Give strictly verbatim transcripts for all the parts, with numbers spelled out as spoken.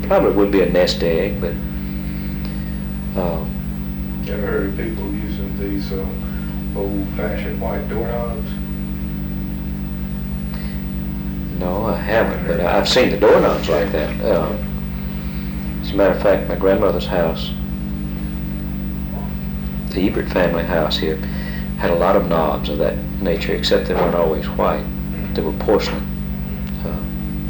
probably would be a nest egg, but um, You ever heard of people using these uh, old-fashioned white doorknobs? no, I haven't, but I've seen the doorknobs like that. Um, as a matter of fact, my grandmother's house, the Ebert family house here, had a lot of knobs of that nature, except they weren't always white. They were porcelain. Uh,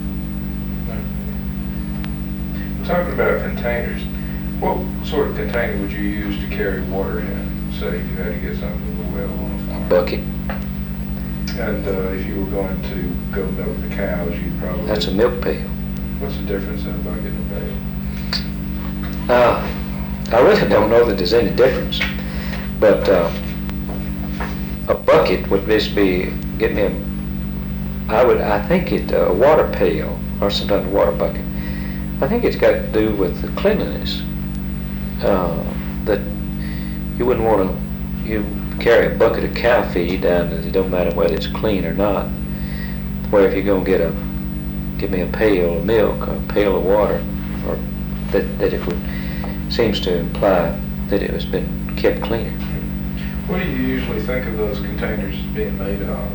Talking about containers, what sort of container would you use to carry water in? Say if you had to get something from the well on a farm. bucket. And uh, if you were going to go milk the cows, you'd probably... That's a milk pail. What's the difference in a bucket and a pail? Uh, I really don't know that there's any difference, but uh, a bucket would just be, get me a, I would, I think it, a water pail, or sometimes a water bucket. I think it's got to do with the cleanliness. Uh, that you wouldn't want to, you carry a bucket of cow feed down, and it don't matter whether it's clean or not. Where if you're going to get a, give me a pail of milk, or a pail of water, or that, that it would, seems to imply that it has been kept cleaner. What do you usually think of those containers being made of?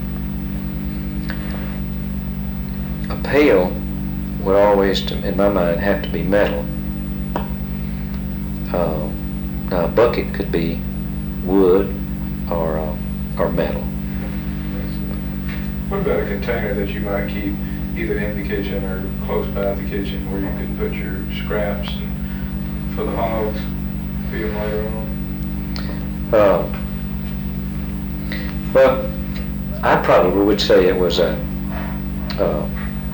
A pail would always, to- in my mind, have to be metal. Uh, now, a bucket could be wood or uh, or metal. What about a container that you might keep either in the kitchen or close by the kitchen where you could put your scraps and, for the hogs, feed them later on? Uh, well, I probably would say it was a, uh,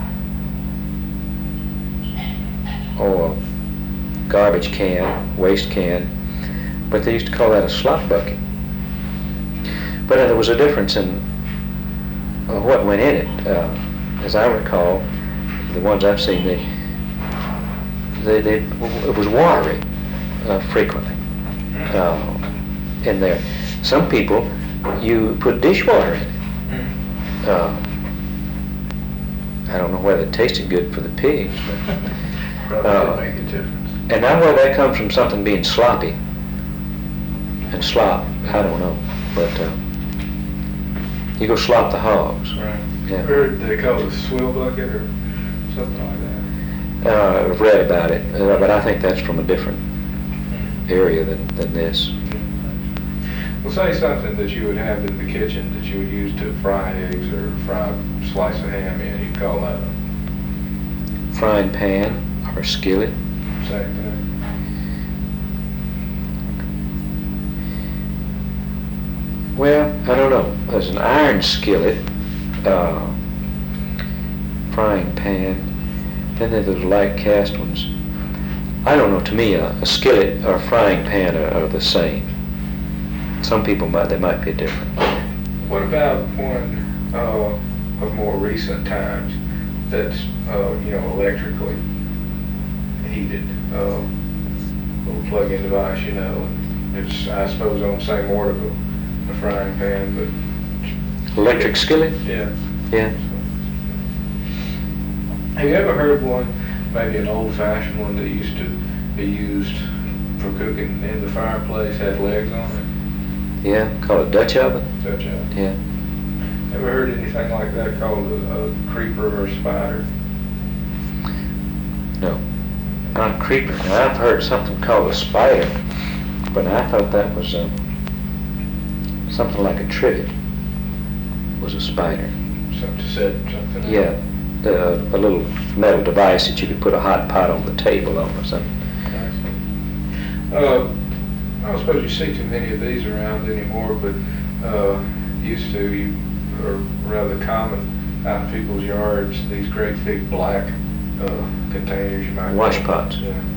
or a garbage can, waste can, but they used to call that a slop bucket. But uh, there was a difference in uh, what went in it. Uh, as I recall, the ones I've seen, they, they, they it was watery uh, frequently uh, in there. Some people, you put dishwater in it. Uh, I don't know whether it tasted good for the pigs, but Probably Uh, would make a difference. and now whether that comes from something being sloppy and slop, I don't know, but uh, you go slop the hogs. Right. Yeah. Or they call it a swill bucket or something like that. Uh, I've read about it, uh, but I think that's from a different area than, than this. Well, say something that you would have in the kitchen that you would use to fry eggs or fry a slice of ham in, you'd call that a Frying pan or skillet. same thing. Well, I don't know. There's an iron skillet, uh, frying pan, then there's those light cast ones. I don't know, to me a, a skillet or a frying pan are, are the same. Some people might, they might be different. What about one uh, of more recent times that's, uh, you know, electrically heated? Uh, little plug-in device, you know, and it's, I suppose, on the same order of a, a frying pan, but Electric skillet? yeah. Yeah. Have you ever heard of one, maybe an old-fashioned one that used to be used for cooking in the fireplace, had legs on it? Yeah, called a Dutch oven? Dutch oven. Yeah. Ever heard anything like that called a, a creeper or a spider? No, not a creeper. Now, I've heard something called a spider, but I thought that was uh, something like a trivet was a spider. Something to set something? Yeah, the, a little metal device that you could put a hot pot on the table on or something. Uh, I don't suppose you see too many of these around anymore, but uh, used to, you, or rather common out in people's yards, these great big black uh, containers you might... Wash pots. Yeah.